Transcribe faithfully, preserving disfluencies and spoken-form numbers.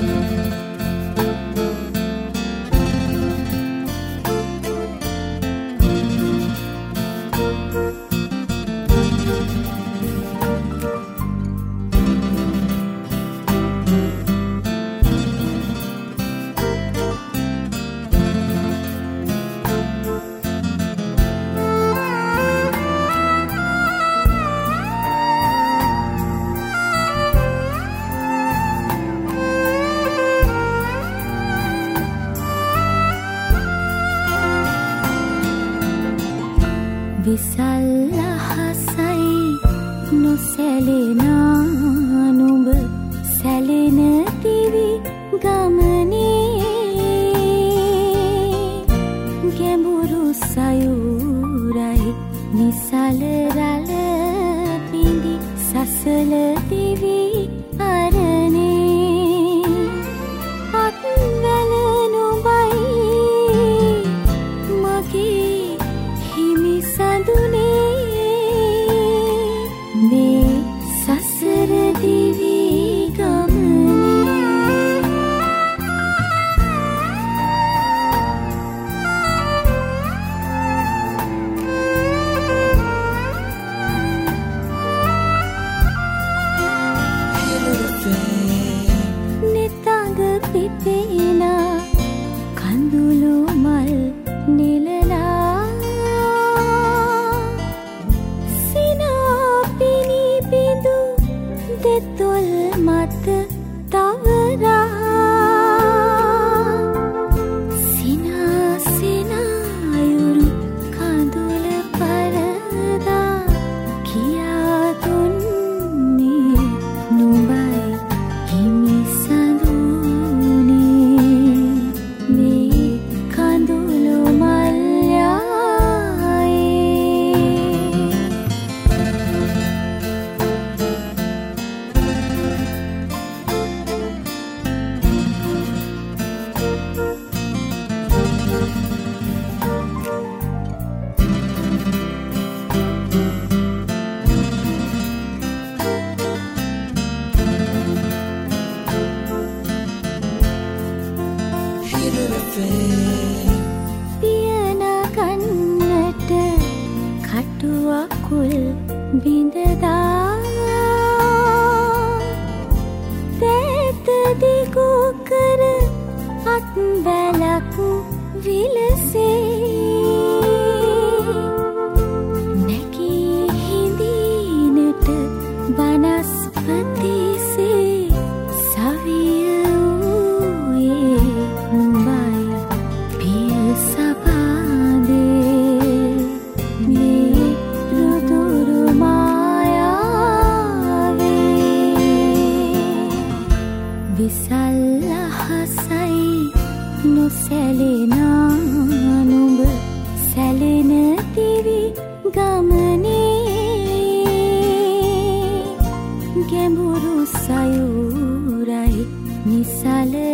විසල් අහසයි නොසැලෙනා නුඹ සැලෙන දිවි ගමනේ ගැඹුරු සයුරයි නිසල රළ පිඳි සසල දිවි අරනේ අත්වැල නුඹයි මගේ හිමි සඳුනේ මේ සසර දිවි නිතඟ පිපෙනා කඳුළු මල් නිලලා සිනා පිණි බිඳු දෙතොල් මත තවරා සිනා සිනායුරු කඳුල පරදා කියා දුන්නේ නුඹයි හිමි සඳුනේ මේ කඳුළු මල් පියනගන්නට කටුවකුල් බිඳදා තෑත දිගු කර අත්වැලක් විලසේ නැගී හිඳීනට වනස්පතිසේ සවිය වූයේ නුඹයි පිය සපාදේ මේ රුදුරු මායාවේ විසල් අහසයි නොසැලෙනා නුඹ සැලෙන දිවි ගමනේ ගැඹුරු සයුරයි නිසල